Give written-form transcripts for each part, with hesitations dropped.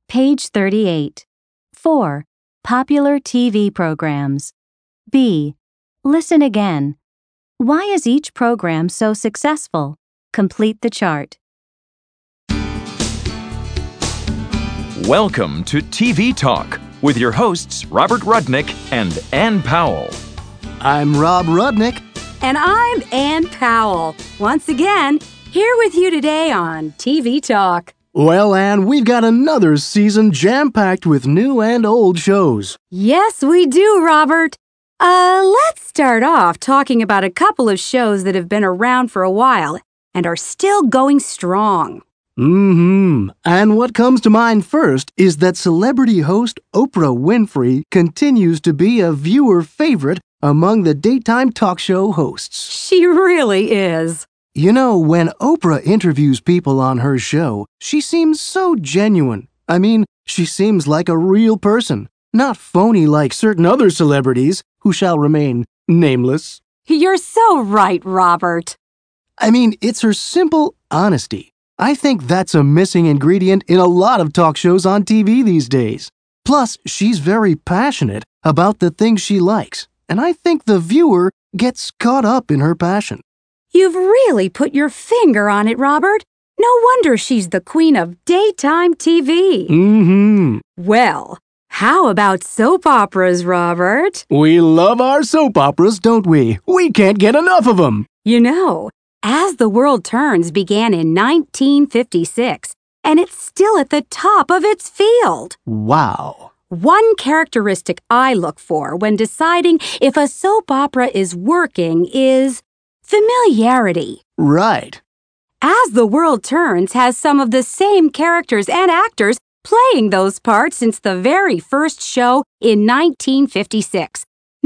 Page 38. 4. Popular TV programs. B. Listen again. Why is each program so successful? Complete the chart. Welcome to TV Talk with your hosts Robert Rudnick and Ann Powell. I'm Rob Rudnick. And I'm Ann Powell. Once again, here with you today on TV Talk. Well, Ann, we've got another season jam-packed with new and old shows. Yes, we do, Robert. Let's start off talking about a couple of shows that have been around for a while and are still going strong. And what comes to mind first is that celebrity host Oprah Winfrey continues to be a viewer favorite among the daytime talk show hosts. She really is. You know, when Oprah interviews people on her show, she seems so genuine. I mean, she seems like a real person, not phony like certain other celebrities who shall remain nameless. You're so right, Robert. I mean, it's her simple honesty. I think that's a missing ingredient in a lot of talk shows on TV these days. Plus, she's very passionate about the things she likes, and I think the viewer gets caught up in her passion. You've really put your finger on it, Robert. No wonder she's the queen of daytime TV. Well, how about soap operas, Robert? We love our soap operas, don't we? We can't get enough of them. You know, As the World Turns began in 1956, and it's still at the top of its field. Wow. One characteristic I look for when deciding if a soap opera is working is familiarity. Right. As the World Turns has some of the same characters and actors playing those parts since the very first show in 1956.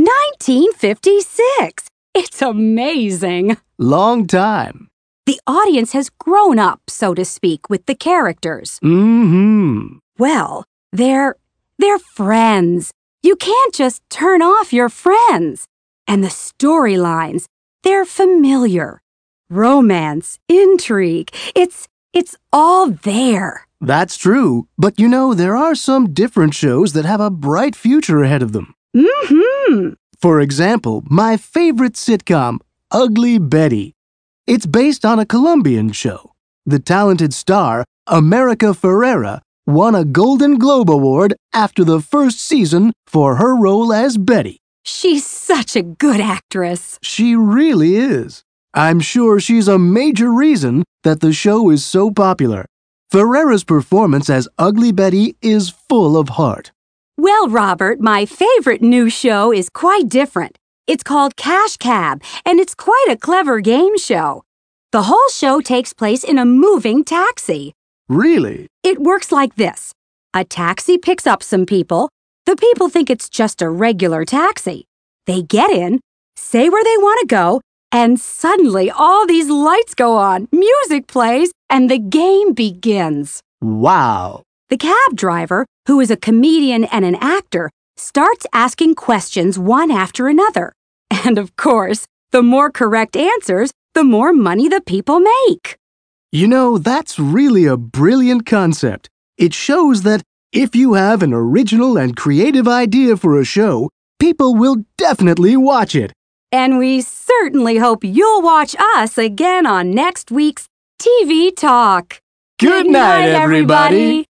1956! It's amazing. Long time. The audience has grown up, so to speak, with the characters. Well, they're friends. You can't just turn off your friends. And the storylines, they're familiar. Romance, intrigue, it's all there. That's true, but you know, there are some different shows that have a bright future ahead of them. For example, my favorite sitcom, Ugly Betty. It's based on a Colombian show. The talented star, America Ferrera, won a Golden Globe Award after the first season for her role as Betty. She's such a good actress. She really is. I'm sure she's a major reason that the show is so popular. Ferrera's performance as Ugly Betty is full of heart. Well, Robert, my favorite new show is quite different. It's called Cash Cab, and it's quite a clever game show. The whole show takes place in a moving taxi. Really? It works like this. A taxi picks up some people. The people think it's just a regular taxi. They get in, say where they want to go, and suddenly all these lights go on, music plays, and the game begins. Wow. The cab driver, who is a comedian and an actor, starts asking questions one after another. And of course, the more correct answers, the more money the people make. You know, that's really a brilliant concept. It shows that if you have an original and creative idea for a show, people will definitely watch it. And we certainly hope you'll watch us again on next week's TV Talk. Good night, everybody.